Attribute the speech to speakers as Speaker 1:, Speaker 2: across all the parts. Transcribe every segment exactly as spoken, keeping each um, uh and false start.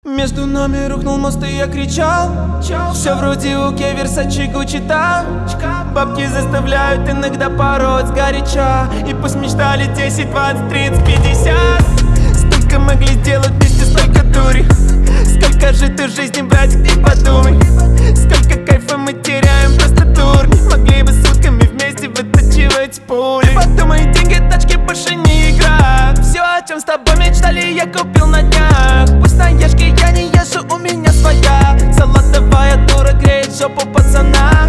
Speaker 1: Между нами рухнул мост, и я кричал. Все вроде окей, Версачи, Гуччи там. Бабки заставляют иногда пороть сгоряча. И пусть мечтали десять, двадцать, тридцать, пятьдесят. Столько могли сделать вместе, столько дури. Сколько же ты в жизни, братик, ты подумай. Сколько кайфа мы теряем, просто дурни. Могли бы сутками вместе вытачивать пули. Подумай, деньги, тачки, больше не игра. Все, о чем с тобой мечтали, я купил на днях. Пусть на ешке я не езжу, у меня своя. Салатовая дура греет жопу пацана.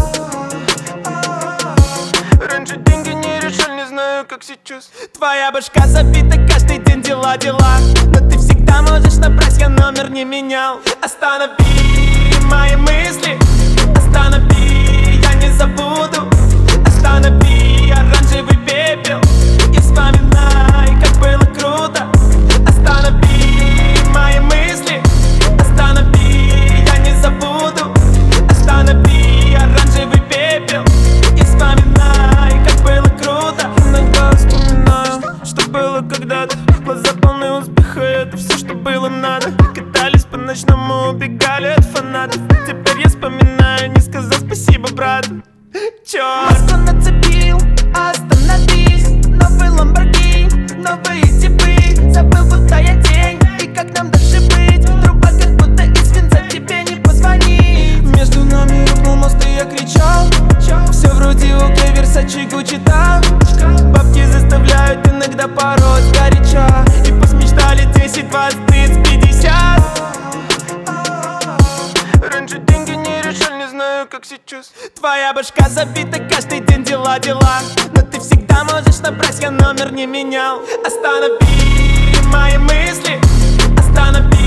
Speaker 1: Раньше деньги не решали, не знаю, как сейчас. Твоя башка забита, каждый день дела, дела. Но ты всегда можешь набрать, я номер не менял. Останови мои мысли, останови, я не забуду. Останови оранжевый пепел и вспоминай, как было круто. Останови мои мысли, останови, я не забуду. Останови оранжевый пепел и вспоминай, как было круто. Иногда вспоминаю, что было когда-то. Глаза полны успеха, это все, что было надо. Катались по ночному, убегали от фанатов. Теперь я вспоминаю, не сказал спасибо, брат. Чёрт. Маску нацепил, остановись. Новый Lamborghini, новые типы. Забыл, будто я тень, и как нам дальше быть? Труба как будто из свинца, тебе не позвонить. Между нами рухнул мост, и я кричал. Все вроде окей, Версачи, Гуччи там. Бабки заставляют иногда пороть горяча. И пусть мечтали десять, двадцать, тридцать, пятьдесят. Раньше деньги не решали, не знаю, как сейчас. Твоя башка забита, каждый день дела, дела. Но ты всегда можешь набрать, я номер не менял. Останови мои мысли, останови.